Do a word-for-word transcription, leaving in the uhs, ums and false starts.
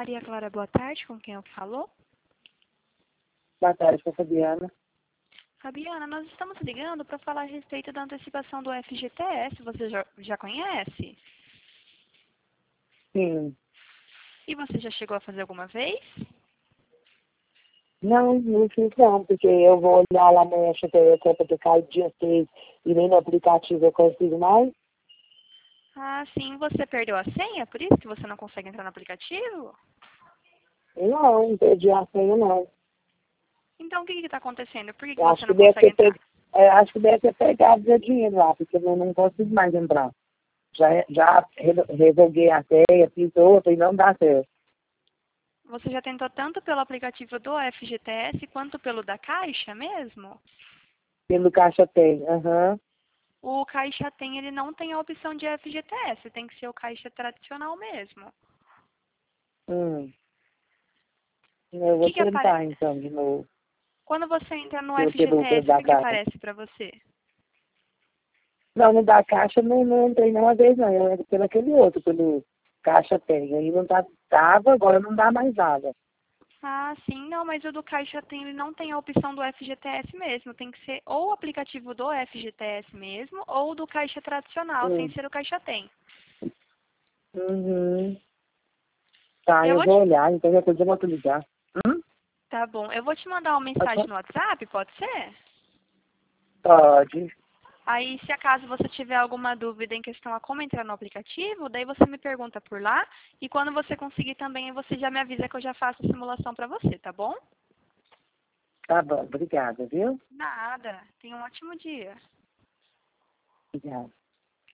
Maria Clara, boa tarde. Com quem eu falo? Boa tarde, sou Fabiana. Fabiana, nós estamos ligando para falar a respeito da antecipação do F G T S. Você já, já conhece? Sim. E você já chegou a fazer alguma vez? Não, não fiz não, porque eu vou olhar lá no F G T S é porque cai dia seis e nem no aplicativo eu consigo mais. Ah, sim. Você perdeu a senha? Por isso que você não consegue entrar no aplicativo? Não, não perdi a senha não. Então, o que está acontecendo? Por que, que Eu você acho que não deve consegue ter entrar? pe... é, acho que deve ter pegado meu dinheiro lá, porque eu não consigo mais entrar. Já, já re- revoguei a senha, fiz outra e não dá certo. Você já tentou tanto pelo aplicativo do F G T S quanto pelo da Caixa mesmo? Pelo caixa tem, aham. O Caixa Tem, ele não tem a opção de F G T S, tem que ser o Caixa tradicional mesmo. Hum. O Eu vou que que apare... tentar então de novo, Quando você entra no pelo, pelo, pelo F G T S, o da que que caixa. aparece para você? Não, no da caixa não, não entrei nenhuma vez não, eu entro pelo aquele outro, pelo caixa tem. Aí não tá, tava, agora não dá mais nada. Ah, sim, não, mas o do Caixa Tem, ele não tem a opção do F G T S mesmo. Tem que ser ou o aplicativo do F G T S mesmo, ou do Caixa tradicional, sem Hum. ser o Caixa Tem. Uhum. Tá, Eu eu vou vou te... olhar, então depois eu vou te ligar. Hum? Tá bom, eu vou te mandar uma Pode, mensagem no WhatsApp, pode ser? pode. Aí, se acaso você tiver alguma dúvida em questão a como entrar no aplicativo, daí você me pergunta por lá. E quando você conseguir também, você já me avisa que eu já faço a simulação para você, tá bom? Tá bom, obrigada, viu? Nada. Tenha um ótimo dia. Obrigada.